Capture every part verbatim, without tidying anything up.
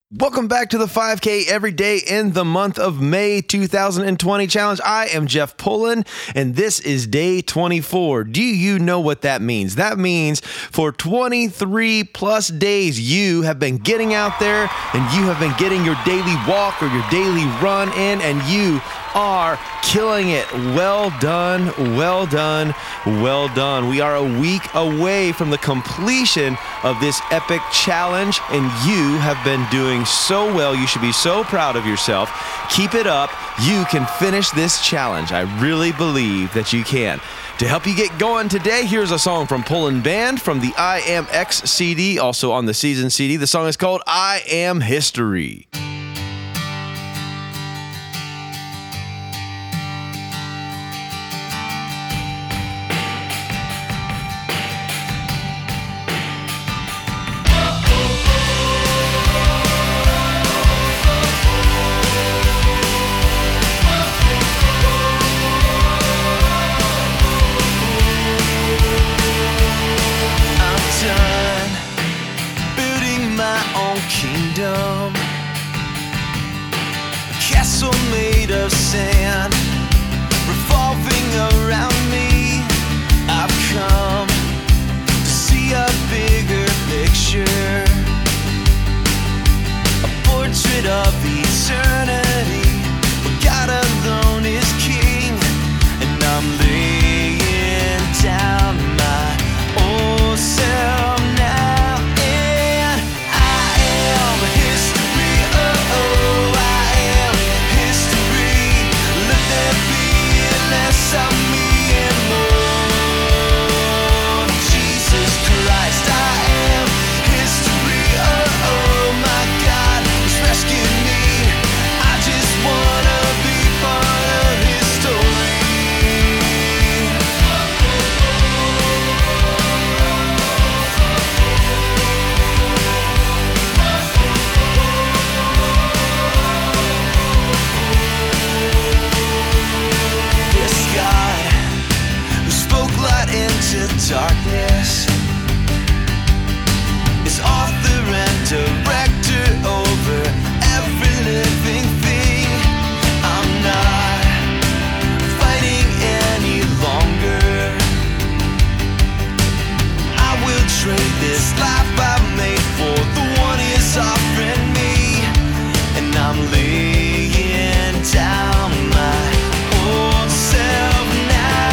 Welcome back to the five K every day in the month of May two thousand twenty challenge. I am Jeff Pullen, and this is day twenty-four. Do you know what that means? That means for twenty-three plus days, you have been getting out there and you have been getting your daily walk or your daily run in, and you are killing it. Well done, well done, well done. We are a week away from the completion of this epic challenge, and you have been doing so well. You should be so proud of yourself. Keep it up. You can finish this challenge. I really believe that you can. To help you get going today, here's a song from Pullen Band from the I Am X C D, also on the Season C D. The song is called I Am History. Kingdom, a castle made of sand, revolving around me. I've come to see a bigger picture, a portrait of eternity, where God alone is King, and I'm laying down my old self now. Darkness is author and director over every living thing. I'm not fighting any longer. I will trade this life I made for the one He's offering me, and I'm laying down my old self now.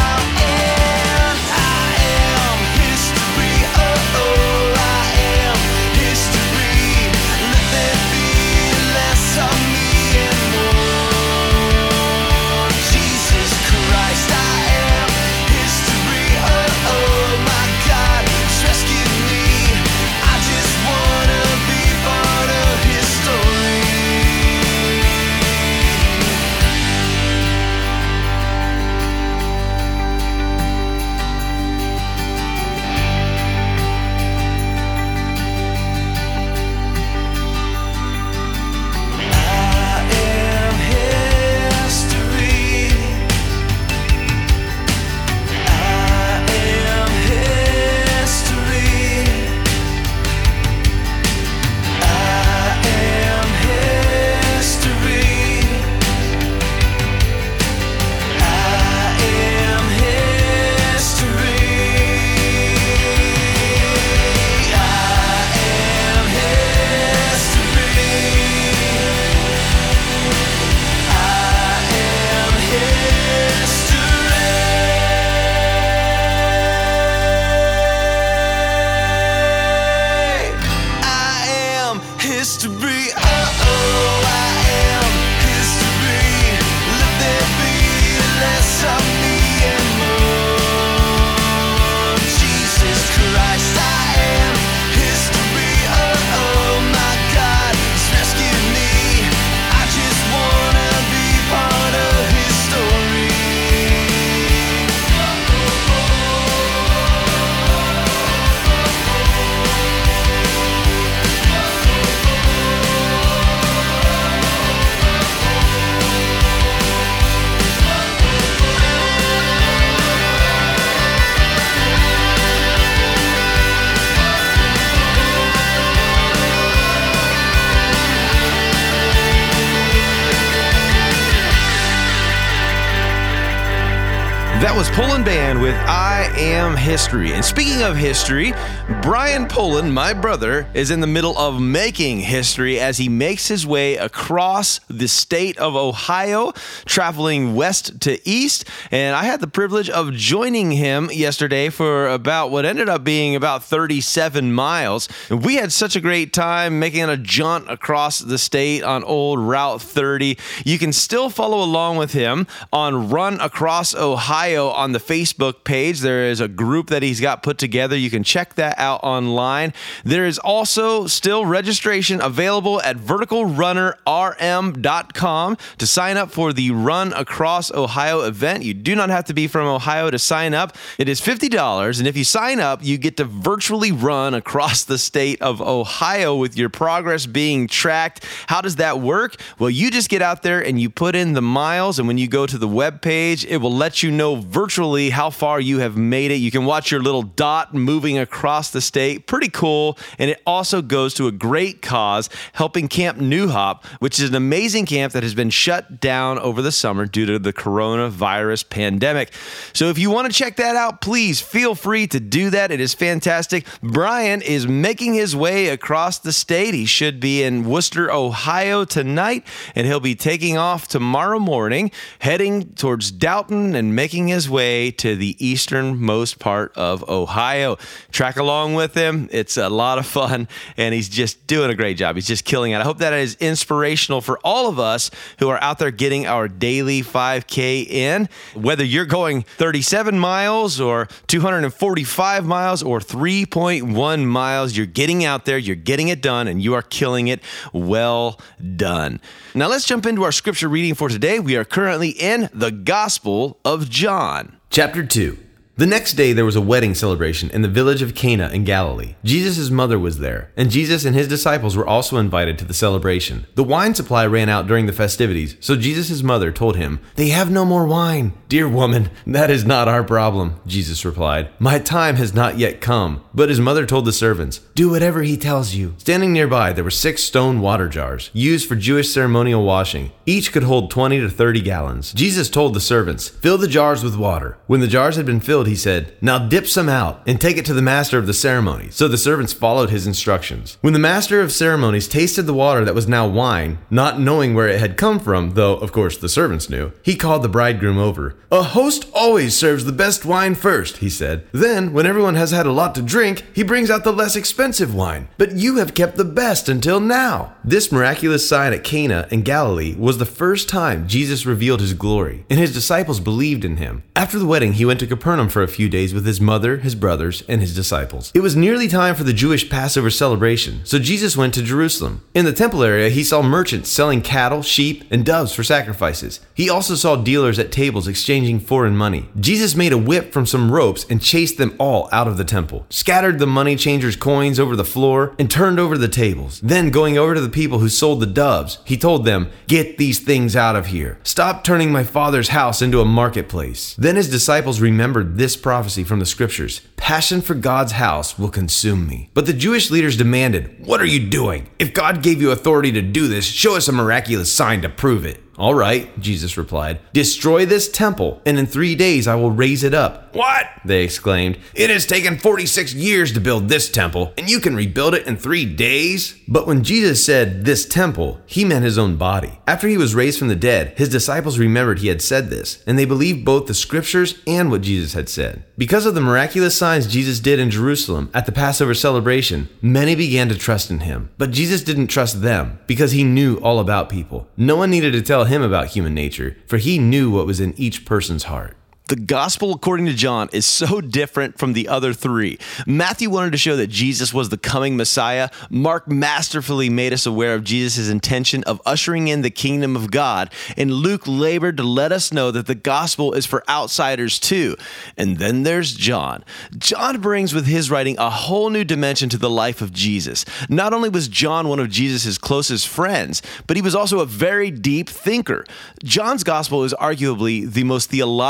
That was Pullen Band with I Am History. And speaking of history, Brian Pullen, my brother, is in the middle of making history as he makes his way across the state of Ohio, traveling west to east. And I had the privilege of joining him yesterday for about what ended up being about thirty-seven miles. And we had such a great time making a jaunt across the state on old Route thirty. You can still follow along with him on Run Across Ohio on the Facebook page. There is a group that he's got put together. You can check that out online. There is also still registration available at vertical runner r m dot com to sign up for the Run Across Ohio event. You do not have to be from Ohio to sign up. It is fifty dollars, and if you sign up, you get to virtually run across the state of Ohio with your progress being tracked. How does that work? Well, you just get out there and you put in the miles, and when you go to the web page, it will let you know virtually how far you have made it. You can watch your little dot moving across the state. Pretty cool. And it also goes to a great cause, helping Camp New Hop, which is an amazing camp that has been shut down over the summer due to the coronavirus pandemic. So if you want to check that out, please feel free to do that. It is fantastic. Brian is making his way across the state. He should be in Wooster, Ohio tonight, and he'll be taking off tomorrow morning, heading towards Dalton and making his way to the easternmost part of Ohio. Track along with him. It's a lot of fun, and he's just doing a great job. He's just killing it. I hope that is inspirational for all of us who are out there getting our daily five K in. Whether you're going thirty-seven miles or two hundred forty-five miles or three point one miles, you're getting out there, you're getting it done, and you are killing it. Well done. Now let's jump into our scripture reading for today. We are currently in the Gospel of John. Chapter two. The next day there was a wedding celebration in the village of Cana in Galilee. Jesus' mother was there, and Jesus and his disciples were also invited to the celebration. The wine supply ran out during the festivities, so Jesus' mother told him, "They have no more wine." "Dear woman, that is not our problem," Jesus replied. "My time has not yet come." But his mother told the servants, "Do whatever he tells you." Standing nearby, there were six stone water jars, used for Jewish ceremonial washing. Each could hold twenty to thirty gallons. Jesus told the servants, "Fill the jars with water." When the jars had been filled, he said, "Now dip some out and take it to the master of the ceremony." So the servants followed his instructions. When the master of ceremonies tasted the water that was now wine, not knowing where it had come from, though of course the servants knew, he called the bridegroom over. "A host always serves the best wine first," he said. "Then, when everyone has had a lot to drink, he brings out the less expensive wine. But you have kept the best until now." This miraculous sign at Cana in Galilee was the first time Jesus revealed his glory, and his disciples believed in him. After the wedding, he went to Capernaum for a few days with his mother, his brothers, and his disciples. It was nearly time for the Jewish Passover celebration, so Jesus went to Jerusalem. In the temple area, he saw merchants selling cattle, sheep, and doves for sacrifices. He also saw dealers at tables exchanging foreign money. Jesus made a whip from some ropes and chased them all out of the temple, scattered the money changers' coins over the floor, and turned over the tables. Then, going over to the people who sold the doves, he told them, "Get these things out of here. Stop turning my Father's house into a marketplace." Then his disciples remembered this prophecy from the scriptures, "Passion for God's house will consume me." But the Jewish leaders demanded, "What are you doing? If God gave you authority to do this, show us a miraculous sign to prove it." "All right," Jesus replied, "destroy this temple, and in three days I will raise it up." "What?" they exclaimed. "It has taken forty-six years to build this temple, and you can rebuild it in three days? But when Jesus said this temple, he meant his own body. After he was raised from the dead, his disciples remembered he had said this, and they believed both the scriptures and what Jesus had said. Because of the miraculous signs Jesus did in Jerusalem at the Passover celebration, many began to trust in him. But Jesus didn't trust them because he knew all about people. No one needed to tell him about human nature, for he knew what was in each person's heart. The gospel according to John is so different from the other three. Matthew wanted to show that Jesus was the coming Messiah. Mark masterfully made us aware of Jesus' intention of ushering in the kingdom of God. And Luke labored to let us know that the gospel is for outsiders too. And then there's John. John brings with his writing a whole new dimension to the life of Jesus. Not only was John one of Jesus' closest friends, but he was also a very deep thinker. John's gospel is arguably the most theologically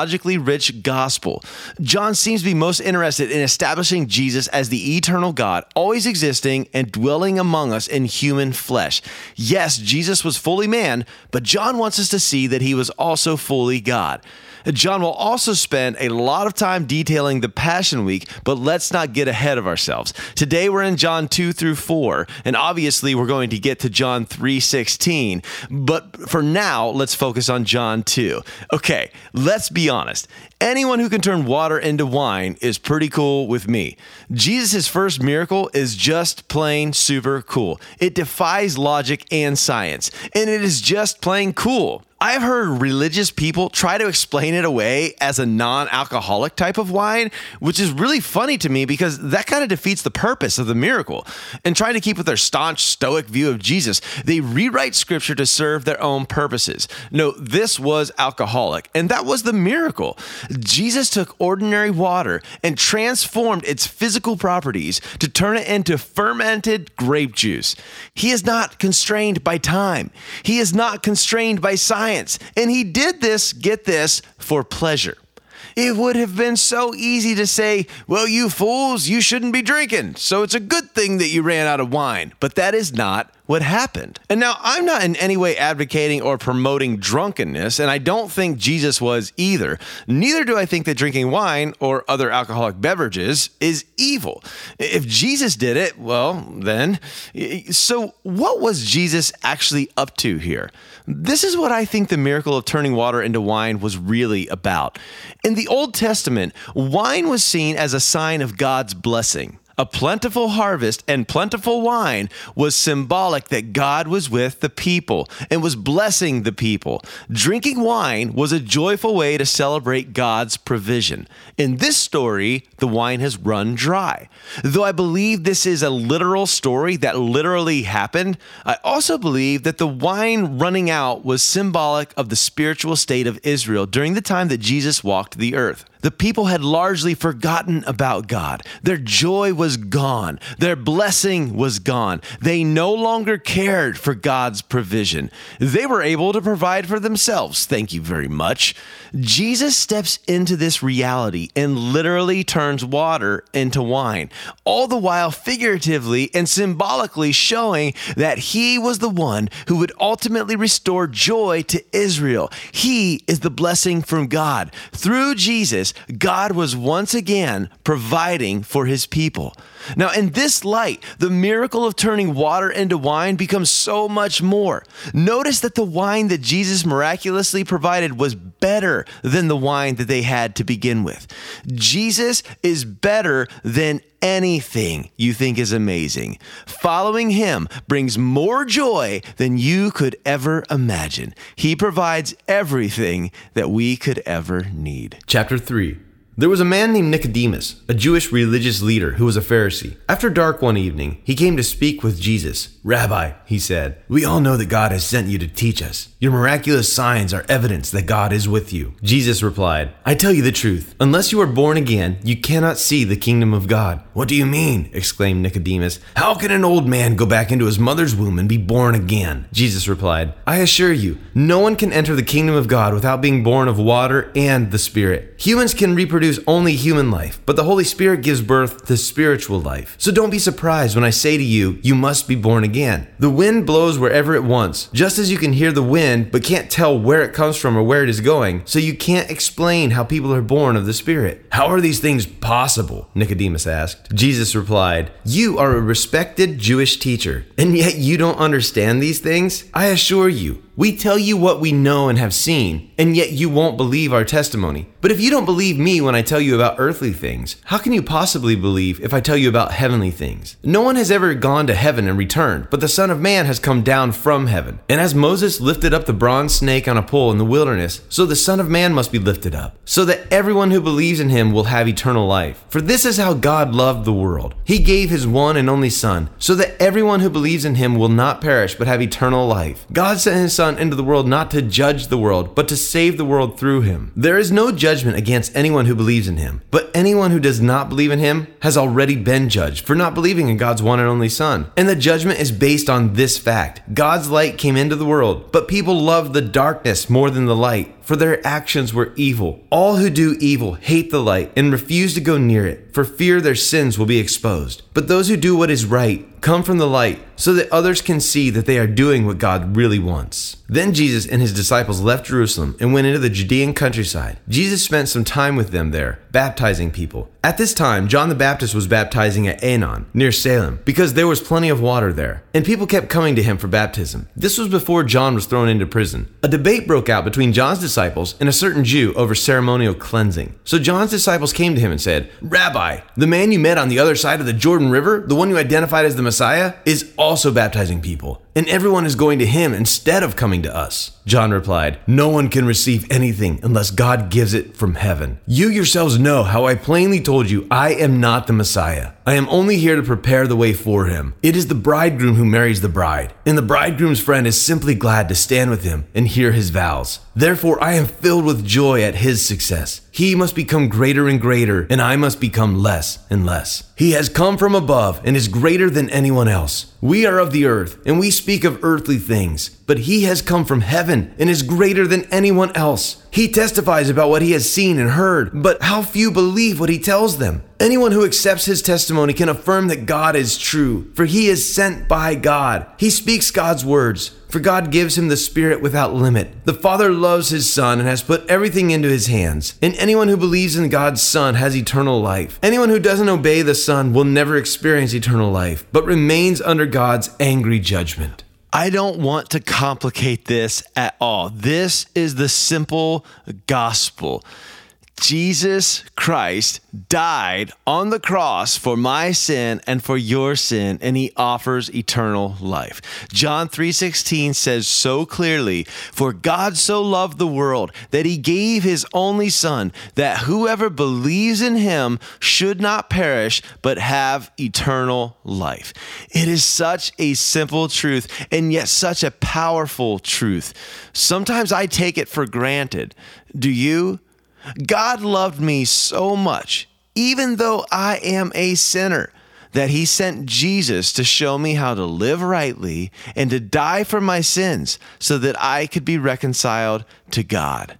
rich gospel. John seems to be most interested in establishing Jesus as the eternal God, always existing and dwelling among us in human flesh. Yes, Jesus was fully man, but John wants us to see that he was also fully God. John will also spend a lot of time detailing the Passion Week, but let's not get ahead of ourselves. Today we're in John two through four, and obviously we're going to get to John three sixteen, but for now, let's focus on John two. Okay, let's be honest. Anyone who can turn water into wine is pretty cool with me. Jesus' first miracle is just plain super cool. It defies logic and science, and it is just plain cool. I've heard religious people try to explain it away as a non-alcoholic type of wine, which is really funny to me because that kind of defeats the purpose of the miracle. And trying to keep with their staunch stoic view of Jesus, they rewrite scripture to serve their own purposes. No, this was alcoholic, and that was the miracle. Jesus took ordinary water and transformed its physical properties to turn it into fermented grape juice. He is not constrained by time. He is not constrained by science. And he did this, get this, for pleasure. It would have been so easy to say, well, you fools, you shouldn't be drinking, so it's a good thing that you ran out of wine. But that is not what happened. And now, I'm not in any way advocating or promoting drunkenness, and I don't think Jesus was either. Neither do I think that drinking wine or other alcoholic beverages is evil. If Jesus did it, well, then. So what was Jesus actually up to here? This is what I think the miracle of turning water into wine was really about. In the Old Testament, wine was seen as a sign of God's blessing. A plentiful harvest and plentiful wine was symbolic that God was with the people and was blessing the people. Drinking wine was a joyful way to celebrate God's provision. In this story, the wine has run dry. Though I believe this is a literal story that literally happened, I also believe that the wine running out was symbolic of the spiritual state of Israel during the time that Jesus walked the earth. The people had largely forgotten about God. Their joy was gone. Their blessing was gone. They no longer cared for God's provision. They were able to provide for themselves. Thank you very much. Jesus steps into this reality and literally turns water into wine, all the while figuratively and symbolically showing that he was the one who would ultimately restore joy to Israel. He is the blessing from God. Through Jesus, God was once again providing for his people. Now, in this light, the miracle of turning water into wine becomes so much more. Notice that the wine that Jesus miraculously provided was better than the wine that they had to begin with. Jesus is better than anything you think is amazing. Following him brings more joy than you could ever imagine. He provides everything that we could ever need. Chapter three. There was a man named Nicodemus, a Jewish religious leader who was a Pharisee. After dark one evening, he came to speak with Jesus. "Rabbi," he said, "we all know that God has sent you to teach us. Your miraculous signs are evidence that God is with you." Jesus replied, "I tell you the truth. Unless you are born again, you cannot see the kingdom of God." "What do you mean?" exclaimed Nicodemus. "How can an old man go back into his mother's womb and be born again?" Jesus replied, "I assure you, no one can enter the kingdom of God without being born of water and the Spirit. Humans can reproduce only human life, but the Holy Spirit gives birth to spiritual life. So don't be surprised when I say to you, you must be born again. The wind blows wherever it wants, just as you can hear the wind but can't tell where it comes from or where it is going, so you can't explain how people are born of the Spirit." "How are these things possible?" Nicodemus asked. Jesus replied, "You are a respected Jewish teacher, and yet you don't understand these things? I assure you, we tell you what we know and have seen, and yet you won't believe our testimony. But if you don't believe me when I tell you about earthly things, how can you possibly believe if I tell you about heavenly things? No one has ever gone to heaven and returned, but the Son of Man has come down from heaven. And as Moses lifted up the bronze snake on a pole in the wilderness, so the Son of Man must be lifted up, so that everyone who believes in him will have eternal life. For this is how God loved the world. He gave his one and only Son, so that everyone who believes in him will not perish but have eternal life. God sent his Son into the world not to judge the world, but to save the world through him. There is no judgment against anyone who believes in him, but anyone who does not believe in him has already been judged for not believing in God's one and only Son. And the judgment is based on this fact: God's light came into the world, but people loved the darkness more than the light, for their actions were evil. All who do evil hate the light and refuse to go near it, for fear their sins will be exposed. But those who do what is right come from the light, so that others can see that they are doing what God really wants. Then Jesus and his disciples left Jerusalem and went into the Judean countryside. Jesus spent some time with them there, baptizing people. At this time, John the Baptist was baptizing at Aenon, near Salem, because there was plenty of water there, and people kept coming to him for baptism. This was before John was thrown into prison. A debate broke out between John's disciples and a certain Jew over ceremonial cleansing. So John's disciples came to him and said, "Rabbi, the man you met on the other side of the Jordan River, the one you identified as the Messiah, is also baptizing people, and everyone is going to him instead of coming to us." John replied, "No one can receive anything unless God gives it from heaven. You yourselves know how I plainly told you I am not the Messiah. I am only here to prepare the way for him. It is the bridegroom who marries the bride, and the bridegroom's friend is simply glad to stand with him and hear his vows. Therefore, I am filled with joy at his success. He must become greater and greater, and I must become less and less. He has come from above and is greater than anyone else. We are of the earth, and we speak of earthly things, but he has come from heaven and is greater than anyone else. He testifies about what he has seen and heard, but how few believe what he tells them. Anyone who accepts his testimony can affirm that God is true, for he is sent by God. He speaks God's words, for God gives him the Spirit without limit. The Father loves his Son and has put everything into his hands, and anyone who believes in God's Son has eternal life. Anyone who doesn't obey the Son will never experience eternal life, but remains under God's angry judgment." I don't want to complicate this at all. This is the simple gospel. Jesus Christ died on the cross for my sin and for your sin, and he offers eternal life. John three sixteen says so clearly, "For God so loved the world that he gave his only Son, that whoever believes in him should not perish, but have eternal life." It is such a simple truth, and yet such a powerful truth. Sometimes I take it for granted. Do you? God loved me so much, even though I am a sinner, that he sent Jesus to show me how to live rightly and to die for my sins so that I could be reconciled to God.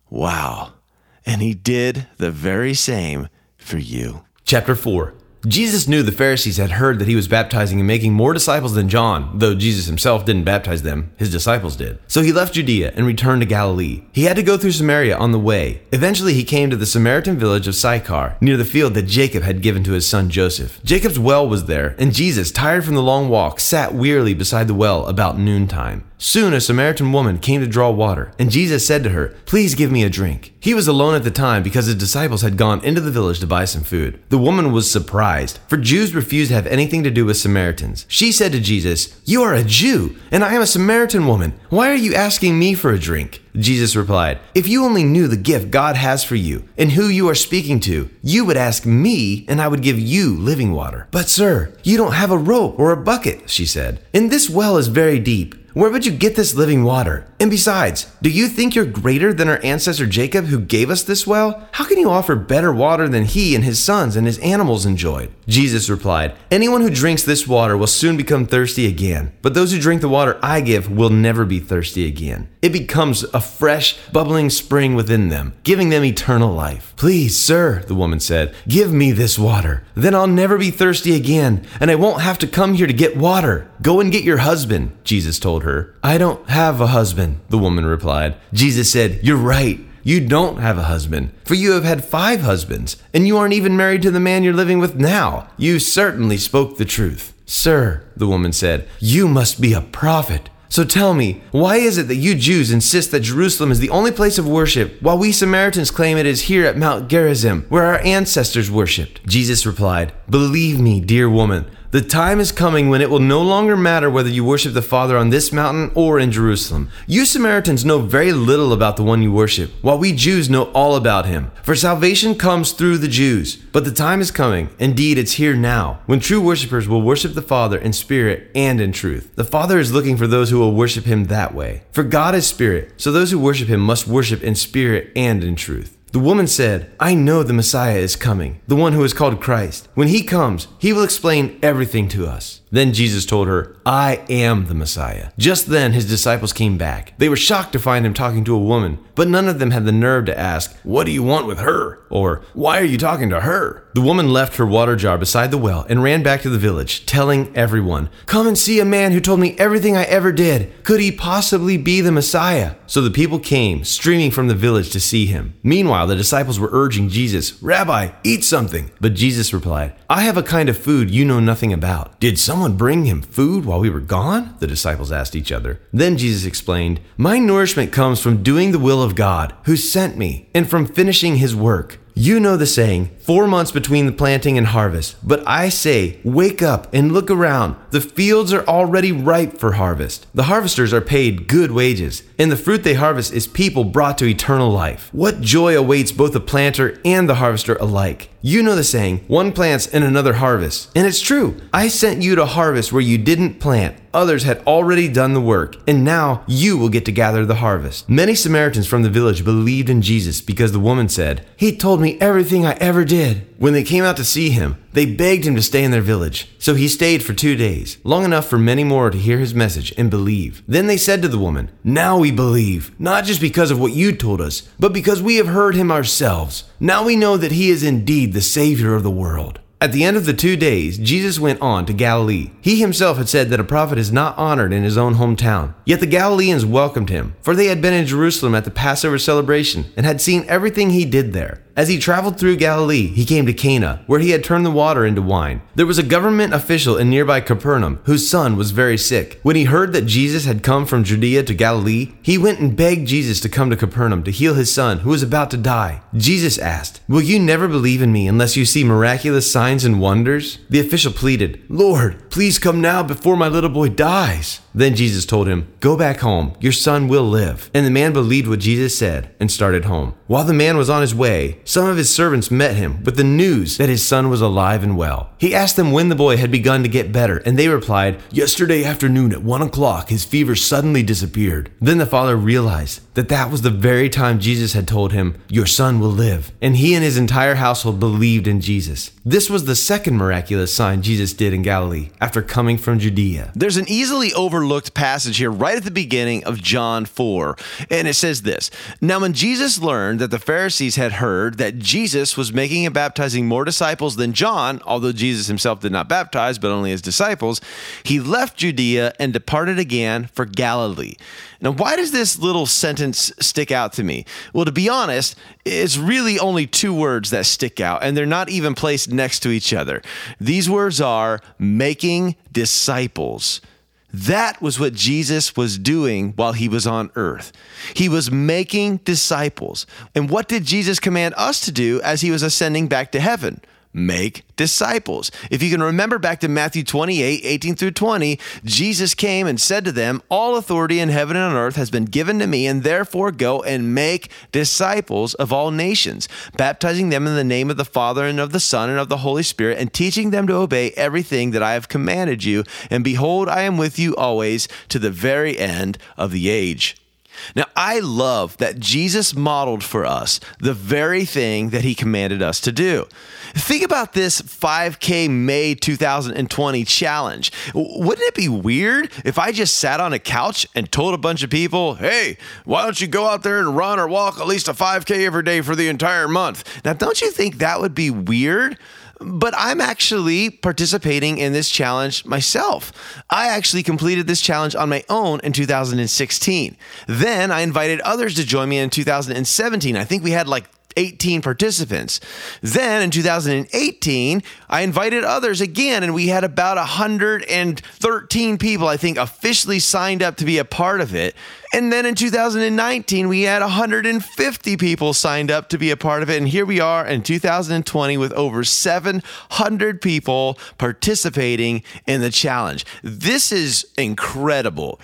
Wow. And he did the very same for you. Chapter four. Jesus knew the Pharisees had heard that he was baptizing and making more disciples than John, though Jesus himself didn't baptize them, his disciples did. So he left Judea and returned to Galilee. He had to go through Samaria on the way. Eventually he came to the Samaritan village of Sychar, near the field that Jacob had given to his son Joseph. Jacob's well was there, and Jesus, tired from the long walk, sat wearily beside the well about noontime. Soon a Samaritan woman came to draw water, and Jesus said to her, "Please give me a drink." He was alone at the time because his disciples had gone into the village to buy some food. The woman was surprised, for Jews refused to have anything to do with Samaritans. She said to Jesus, "You are a Jew, and I am a Samaritan woman. Why are you asking me for a drink?" Jesus replied, "If you only knew the gift God has for you and who you are speaking to, you would ask me, and I would give you living water." "But sir, you don't have a rope or a bucket," she said, "and this well is very deep. Where would you get this living water? And besides, do you think you're greater than our ancestor Jacob, who gave us this well? How can you offer better water than he and his sons and his animals enjoyed?" Jesus replied, "Anyone who drinks this water will soon become thirsty again, but those who drink the water I give will never be thirsty again. It becomes a fresh, bubbling spring within them, giving them eternal life." "Please, sir," the woman said, "give me this water. Then I'll never be thirsty again, and I won't have to come here to get water." "Go and get your husband," Jesus told her. "I don't have a husband," the woman replied. Jesus said, "You're right. You don't have a husband, for you have had five husbands, and you aren't even married to the man you're living with now. You certainly spoke the truth." "Sir," the woman said, "you must be a prophet. So tell me, why is it that you Jews insist that Jerusalem is the only place of worship, while we Samaritans claim it is here at Mount Gerizim, where our ancestors worshipped?" Jesus replied, "Believe me, dear woman, the time is coming when it will no longer matter whether you worship the Father on this mountain or in Jerusalem. You Samaritans know very little about the one you worship, while we Jews know all about him. For salvation comes through the Jews. But the time is coming, indeed it's here now, when true worshipers will worship the Father in spirit and in truth. The Father is looking for those who will worship him that way. For God is spirit, so those who worship him must worship in spirit and in truth." The woman said, I know the Messiah is coming, the one who is called Christ. When he comes, he will explain everything to us. Then Jesus told her, I am the Messiah. Just then his disciples came back. They were shocked to find him talking to a woman, but none of them had the nerve to ask, what do you want with her? Or, why are you talking to her? The woman left her water jar beside the well and ran back to the village, telling everyone, come and see a man who told me everything I ever did. Could he possibly be the Messiah? So the people came, streaming from the village to see him. Meanwhile, the disciples were urging Jesus, Rabbi, eat something. But Jesus replied, I have a kind of food you know nothing about. Did someone bring him food while we were gone? The disciples asked each other. Then Jesus explained, my nourishment comes from doing the will of God, who sent me, and from finishing his work. You know the saying, four months between the planting and harvest. But I say, wake up and look around. The fields are already ripe for harvest. The harvesters are paid good wages, and the fruit they harvest is people brought to eternal life. What joy awaits both the planter and the harvester alike. You know the saying, one plants and another harvests. And it's true. I sent you to harvest where you didn't plant. Others had already done the work, and now you will get to gather the harvest. Many Samaritans from the village believed in Jesus because the woman said, he told me everything I ever did. When they came out to see him, they begged him to stay in their village. So he stayed for two days, long enough for many more to hear his message and believe. Then they said to the woman, now we believe, not just because of what you told us, but because we have heard him ourselves. Now we know that he is indeed the Savior of the world. At the end of the two days, Jesus went on to Galilee. He himself had said that a prophet is not honored in his own hometown. Yet the Galileans welcomed him, for they had been in Jerusalem at the Passover celebration and had seen everything he did there. As he traveled through Galilee, he came to Cana, where he had turned the water into wine. There was a government official in nearby Capernaum whose son was very sick. When he heard that Jesus had come from Judea to Galilee, he went and begged Jesus to come to Capernaum to heal his son, who was about to die. Jesus asked, will you never believe in me unless you see miraculous signs and wonders? The official pleaded, Lord, please come now before my little boy dies. Then Jesus told him, go back home, your son will live. And the man believed what Jesus said and started home. While the man was on his way, some of his servants met him with the news that his son was alive and well. He asked them when the boy had begun to get better, and they replied, yesterday afternoon at one o'clock, his fever suddenly disappeared. Then the father realized that that was the very time Jesus had told him, your son will live. And he and his entire household believed in Jesus. This was the second miraculous sign Jesus did in Galilee after coming from Judea. There's an easily overlooked passage here right at the beginning of John four, and it says this. Now when Jesus learned that the Pharisees had heard that Jesus was making and baptizing more disciples than John, although Jesus himself did not baptize, but only his disciples, he left Judea and departed again for Galilee. Now, why does this little sentence stick out to me? Well, to be honest, it's really only two words that stick out, and they're not even placed next to each other. These words are making disciples. That was what Jesus was doing while he was on earth. He was making disciples. And what did Jesus command us to do as he was ascending back to heaven? Make disciples. If you can remember back to Matthew twenty-eight, eighteen through twenty, Jesus came and said to them, all authority in heaven and on earth has been given to me, and therefore go and make disciples of all nations, baptizing them in the name of the Father and of the Son and of the Holy Spirit, and teaching them to obey everything that I have commanded you. And behold, I am with you always to the very end of the age. Now, I love that Jesus modeled for us the very thing that he commanded us to do. Think about this five K May two thousand twenty challenge. Wouldn't it be weird if I just sat on a couch and told a bunch of people, hey, why don't you go out there and run or walk at least a five K every day for the entire month? Now, don't you think that would be weird? But I'm actually participating in this challenge myself. I actually completed this challenge on my own in two thousand sixteen. Then I invited others to join me in two thousand seventeen. I think we had like eighteen participants. Then in two thousand eighteen, I invited others again, and we had about one hundred thirteen people, I think, officially signed up to be a part of it. And then in two thousand nineteen, we had one hundred fifty people signed up to be a part of it. And here we are in two thousand twenty with over seven hundred people participating in the challenge. This is incredible.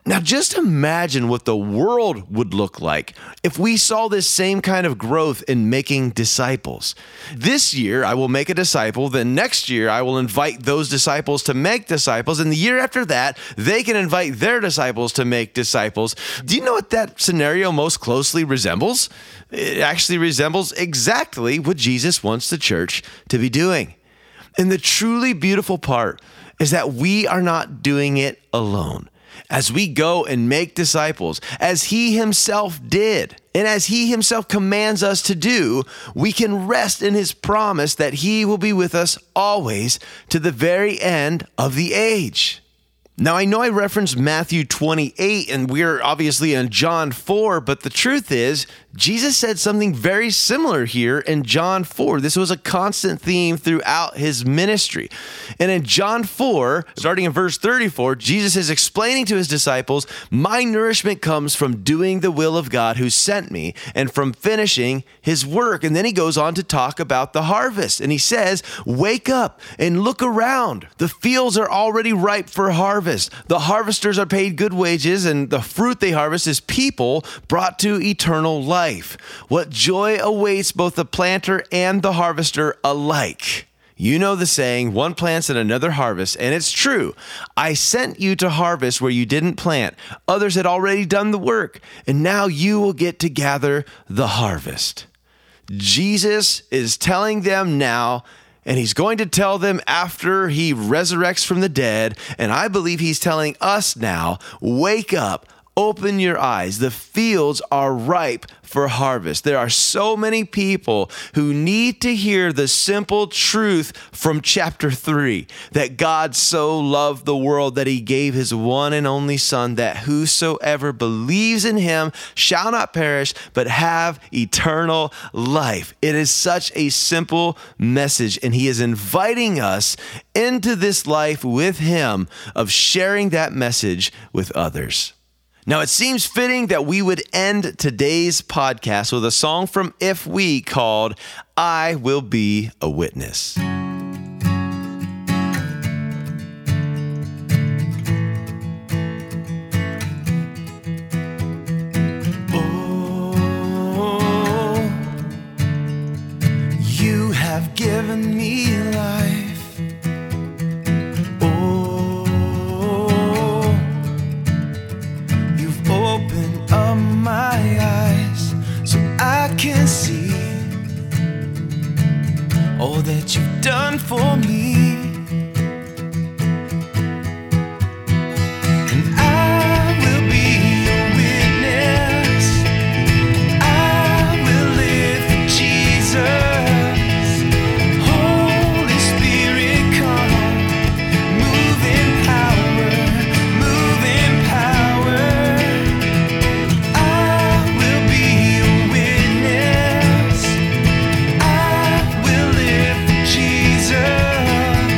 Now, just imagine what the world would look like if we saw this same kind of growth in making disciples. This year, I will make a disciple. Then next year, I will invite those disciples to make disciples. And the year after that, they can invite their disciples to make disciples. Do you know what that scenario most closely resembles? It actually resembles exactly what Jesus wants the church to be doing. And the truly beautiful part is that we are not doing it alone. As we go and make disciples, as he himself did, and as he himself commands us to do, we can rest in his promise that he will be with us always to the very end of the age. Now, I know I referenced Matthew twenty-eight, and we're obviously in John four, but the truth is, Jesus said something very similar here in John four. This was a constant theme throughout his ministry. And in John four, starting in verse thirty-four, Jesus is explaining to his disciples, "My nourishment comes from doing the will of God who sent me and from finishing his work." And then he goes on to talk about the harvest. And he says, "Wake up and look around. The fields are already ripe for harvest. The harvesters are paid good wages, and the fruit they harvest is people brought to eternal life. What joy awaits both the planter and the harvester alike." You know the saying, one plants and another harvests, and it's true. I sent you to harvest where you didn't plant. Others had already done the work, and now you will get to gather the harvest. Jesus is telling them now, and he's going to tell them after he resurrects from the dead. And I believe he's telling us now, wake up, open your eyes. The fields are ripe for harvest. There are so many people who need to hear the simple truth from chapter three, that God so loved the world that he gave his one and only Son, that whosoever believes in him shall not perish, but have eternal life. It is such a simple message, and he is inviting us into this life with him of sharing that message with others. Now, it seems fitting that we would end today's podcast with a song from If We called "I Will Be a Witness." Oh, you have given me life. Open up my eyes so I can see all that you've done for me. And I will be a witness. I will live for Jesus. Holy Spirit, come, move in power, move in power. Jesus.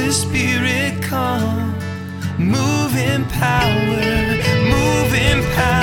Holy Spirit, come. Move in power, move in power.